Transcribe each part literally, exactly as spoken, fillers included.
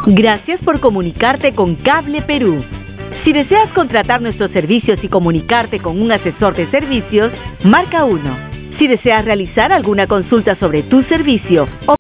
Gracias por comunicarte con Cable Perú. Si deseas contratar nuestros servicios y comunicarte con un asesor de servicios, marca uno. Si deseas realizar alguna consulta sobre tu servicio o...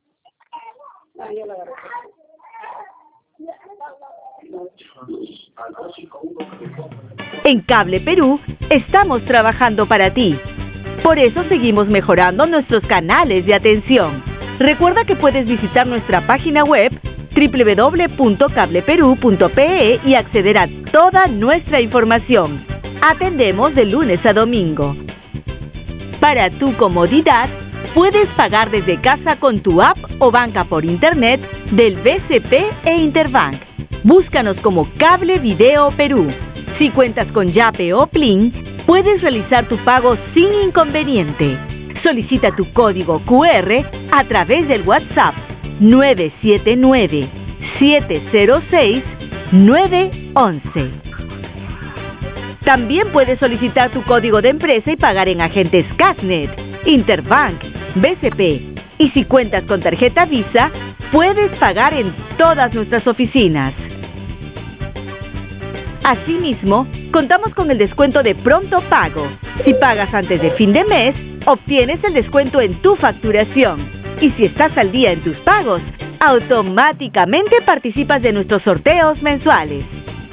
En Cable Perú estamos trabajando para ti. Por eso seguimos mejorando nuestros canales de atención. Recuerda que puedes visitar nuestra página web doble u doble u doble u punto cable perú punto pe e y acceder a toda nuestra información. Atendemos de lunes a domingo. Para tu comodidad, puedes pagar desde casa con tu app o banca por internet del B C P e Interbank. Búscanos como Cable Video Perú. Si cuentas con Yape o Plin, puedes realizar tu pago sin inconveniente. Solicita tu código cu erre a través del WhatsApp nueve siete nueve, siete cero seis, nueve once. También puedes solicitar tu código de empresa y pagar en agentes Casnet, Interbank, B C P. Y si cuentas con tarjeta Visa, puedes pagar en todas nuestras oficinas. Asimismo, contamos con el descuento de pronto pago. Si pagas antes de fin de mes, obtienes el descuento en tu facturación. Y si estás al día en tus pagos, automáticamente participas de nuestros sorteos mensuales.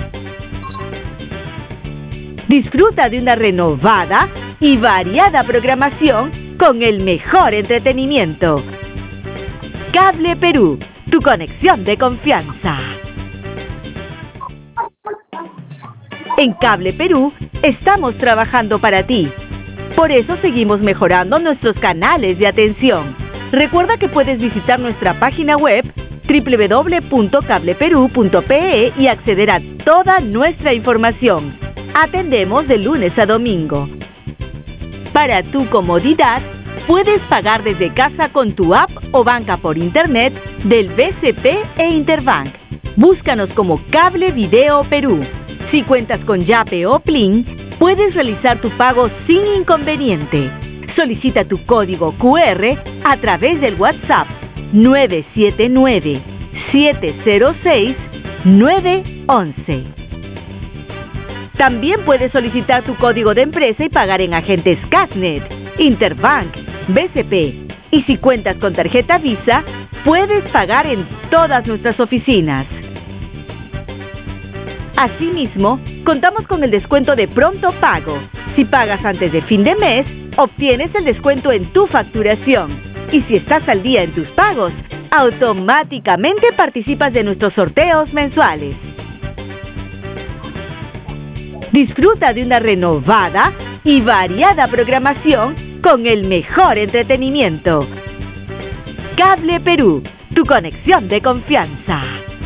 Disfruta de una renovada y variada programación con el mejor entretenimiento. Cable Perú, tu conexión de confianza. En Cable Perú estamos trabajando para ti. Por eso seguimos mejorando nuestros canales de atención. Recuerda que puedes visitar nuestra página web doble u doble u doble u punto cable perú punto pe e y acceder a toda nuestra información. Atendemos de lunes a domingo. Para tu comodidad, puedes pagar desde casa con tu app o banca por internet del B C P e Interbank. Búscanos como Cable Video Perú. Si cuentas con Yape o Plin, puedes realizar tu pago sin inconveniente. Solicita tu código cu erre a través del WhatsApp nueve siete nueve, siete cero seis, nueve once. También puedes solicitar tu código de empresa y pagar en agentes Casnet, Interbank, B C P. Y si cuentas con tarjeta Visa, puedes pagar en todas nuestras oficinas. Asimismo, contamos con el descuento de pronto pago. Si pagas antes de fin de mes, obtienes el descuento en tu facturación. Y si estás al día en tus pagos, automáticamente participas de nuestros sorteos mensuales. Disfruta de una renovada y variada programación con el mejor entretenimiento. Cable Perú, tu conexión de confianza.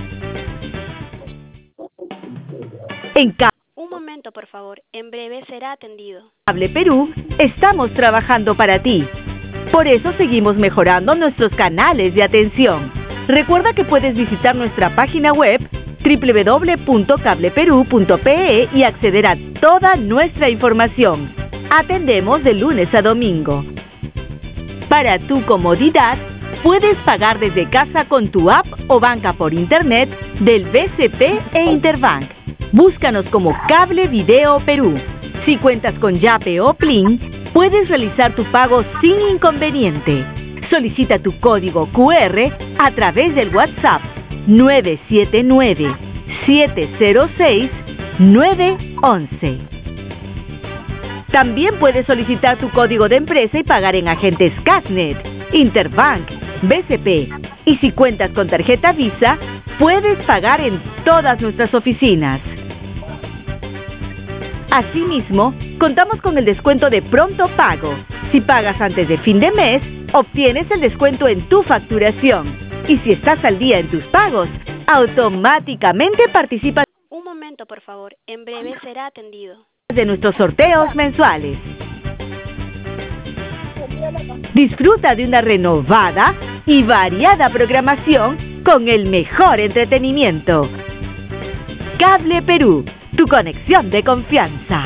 En Cable Un momento, por favor. En breve será atendido. Cable Perú estamos trabajando para ti. Por eso seguimos mejorando nuestros canales de atención. Recuerda que puedes visitar nuestra página web doble u doble u doble u punto cable perú punto pe e y acceder a toda nuestra información. Atendemos de lunes a domingo. Para tu comodidad, puedes pagar desde casa con tu app o banca por internet del B C P e Interbank. Búscanos como Cable Video Perú. Si cuentas con Yape o Plin, puedes realizar tu pago sin inconveniente. Solicita tu código cu erre a través del WhatsApp nueve siete nueve, siete cero seis, nueve once. También puedes solicitar tu código de empresa y pagar en agentes Casnet, Interbank, B C P. Y si cuentas con tarjeta Visa, puedes pagar en todas nuestras oficinas. Asimismo, contamos con el descuento de pronto pago. Si pagas antes de fin de mes, obtienes el descuento en tu facturación. Y si estás al día en tus pagos, automáticamente participas Un momento, por favor. En breve será atendido. de nuestros sorteos mensuales. Disfruta de una renovada y variada programación con el mejor entretenimiento. Cable Perú, tu conexión de confianza.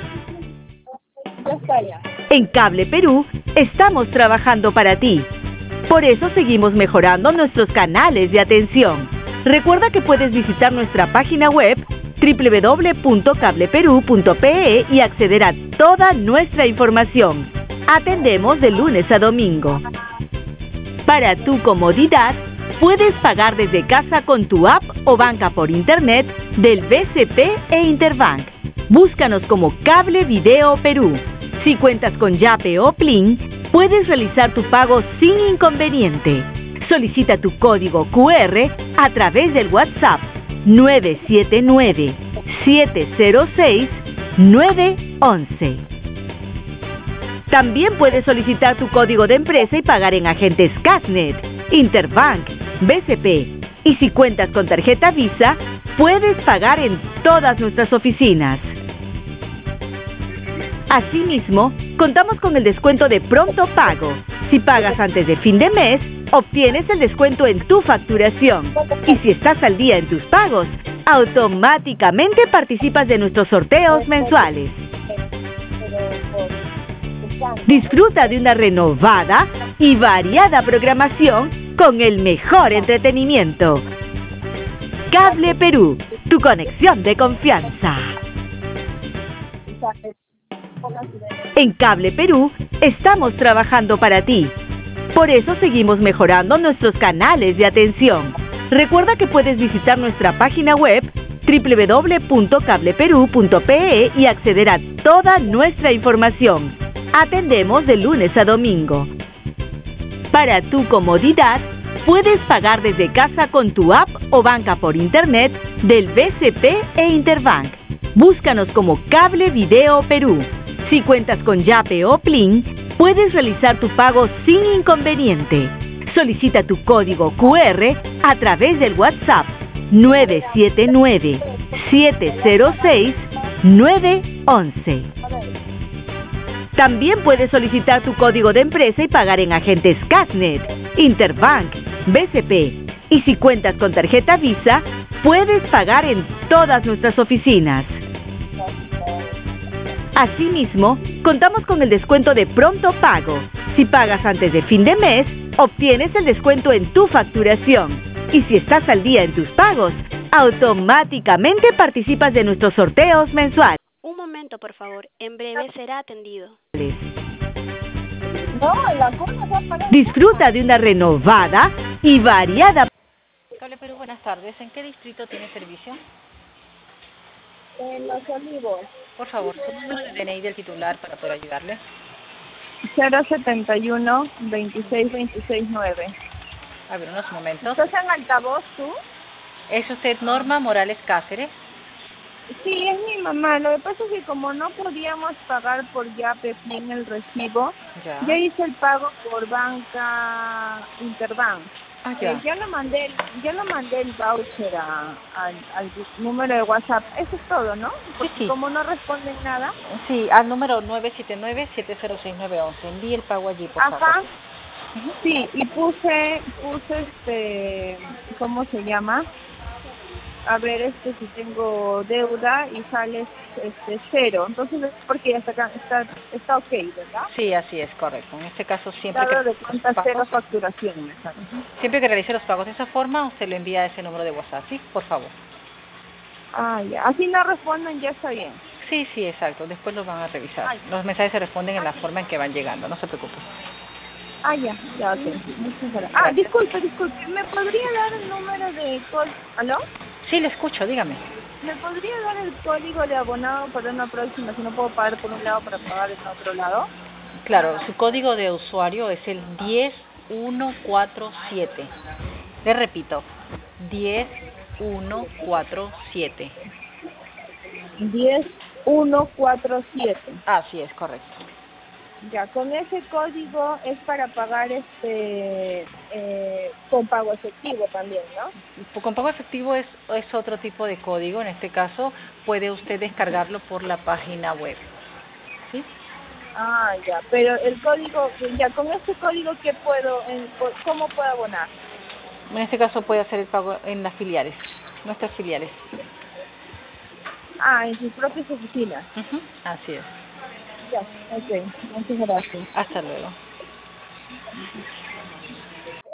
En Cable Perú estamos trabajando para ti. Por eso seguimos mejorando nuestros canales de atención. Recuerda que puedes visitar nuestra página web doble u doble u doble u punto cable perú punto pe e y acceder a toda nuestra información. Atendemos de lunes a domingo. Para tu comodidad, puedes pagar desde casa con tu app o banca por internet del B C P e Interbank. Búscanos como Cable Video Perú. Si cuentas con Yape o Plin, puedes realizar tu pago sin inconveniente. Solicita tu código cu erre a través del WhatsApp nueve siete nueve, siete cero seis, nueve once. También puedes solicitar tu código de empresa y pagar en agentes Casnet, Interbank, B C P. Y si cuentas con tarjeta Visa, puedes pagar en todas nuestras oficinas. Asimismo, contamos con el descuento de pronto pago. Si pagas antes de fin de mes, obtienes el descuento en tu facturación. Y si estás al día en tus pagos, automáticamente participas de nuestros sorteos mensuales. Disfruta de una renovada y variada programación con el mejor entretenimiento. Cable Perú, tu conexión de confianza. En Cable Perú estamos trabajando para ti. Por eso seguimos mejorando nuestros canales de atención. Recuerda que puedes visitar nuestra página web doble u doble u doble u punto cable perú punto pe e y acceder a toda nuestra información. Atendemos de lunes a domingo. Para tu comodidad, puedes pagar desde casa con tu app o banca por internet del B C P e Interbank. Búscanos como Cable Video Perú. Si cuentas con Yape o Plin, puedes realizar tu pago sin inconveniente. Solicita tu código cu erre a través del WhatsApp nueve siete nueve, siete cero seis, nueve once. También puedes solicitar tu código de empresa y pagar en agentes Casnet, Interbank, B C P. Y si cuentas con tarjeta Visa, puedes pagar en todas nuestras oficinas. Asimismo, contamos con el descuento de pronto pago. Si pagas antes de fin de mes, obtienes el descuento en tu facturación. Y si estás al día en tus pagos, automáticamente participas de nuestros sorteos mensuales. Un momento, por favor. En breve será atendido. Disfruta de una renovada y variada. Cable Perú, buenas tardes. ¿En qué distrito tiene servicio? En Los Olivos. Por favor, su número de D N I del titular para poder ayudarle. cero setenta y uno, veintiséis, veintiséis, nueve. A ver, unos momentos. ¿Estás en altavoz tú? ¿Es usted Norma Morales Cáceres? Sí, es mi mamá. Lo que pasa es que como no podíamos pagar por Yape en el recibo, Ya. ya hice el pago por banca Interbank. Ah, ya. Eh, ya lo mandé, ya lo mandé el voucher a, al, al número de WhatsApp. Eso es todo, ¿no? Porque sí. como no responden nada. Sí, al número nueve siete nueve, siete cero seis, nueve once. Envíe el pago allí, por Ajá. favor. Sí, y puse, puse este, ¿cómo se llama? A ver, este, si tengo deuda y sale este cero. Entonces, es porque ya está, acá, está, está ok, ¿verdad? Sí, así es, correcto. En este caso, siempre Estado que de cuenta los cero pagos- facturación, me sale. siempre que realice los pagos de esa forma, usted lo envía a ese número de WhatsApp, ¿sí? Por favor. Ah, ya. Así no responden, ya está bien. Sí, sí, exacto. Después los van a revisar. Ay. Los mensajes se responden en la forma en que van llegando, no se preocupe. Ah, ya, ya, ok. Muchas gracias. Ah, Gracias. disculpe, disculpe. ¿Me podría dar el número de código? ¿Aló? Sí, le escucho, dígame. ¿Me podría dar el código de abonado para una próxima si no puedo pagar por un lado para pagar en otro lado? Claro, su código de usuario es el diez uno cuatro siete. Le repito, diez uno cuatro siete. diez uno cuatro siete. Así es, correcto. Ya, con ese código es para pagar este eh, con pago efectivo también, ¿no? Con pago efectivo es, es otro tipo de código. En este caso, puede usted descargarlo por la página web. ¿Sí? Ah, ya, pero el código, ya, con ese código, ¿qué puedo, en, cómo puedo abonar? En este caso, puede hacer el pago en las filiales, nuestras filiales. Ah, en sus propias oficinas. Ujú, así es. Ya, ok, muchas gracias. Hasta luego.